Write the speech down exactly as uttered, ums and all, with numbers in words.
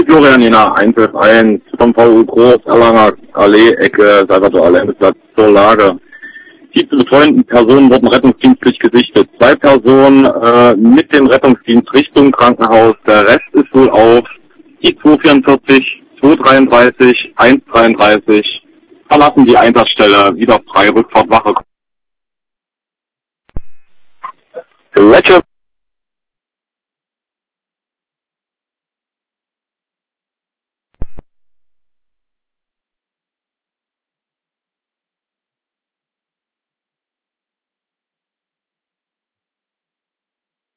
Florian Jena, eins F eins, vom V U Groß, Erlanger Allee, Ecke, Salvador Allende-Platz zur Lage. Die zu betreuenden Personen wurden rettungsdienstlich gesichtet. Zwei Personen äh, mit dem Rettungsdienst Richtung Krankenhaus, der Rest ist wohl auf die zwei vierundvierzig, zwei dreiunddreißig, eins dreiunddreißig, verlassen die Einsatzstelle, wieder frei, Rückfahrt, Wache. Roger.